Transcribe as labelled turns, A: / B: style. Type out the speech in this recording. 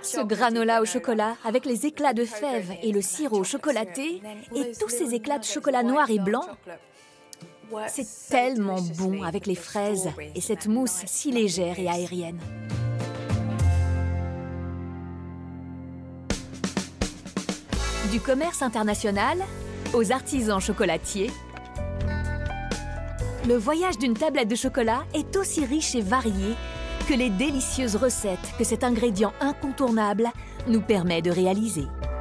A: Ce granola au chocolat, avec les éclats de fèves et le sirop chocolaté, et tous ces éclats de chocolat noir et blanc, c'est tellement bon avec les fraises et cette mousse si légère et aérienne. Du commerce international aux artisans chocolatiers, le voyage d'une tablette de chocolat est aussi riche et varié que les délicieuses recettes que cet ingrédient incontournable nous permet de réaliser.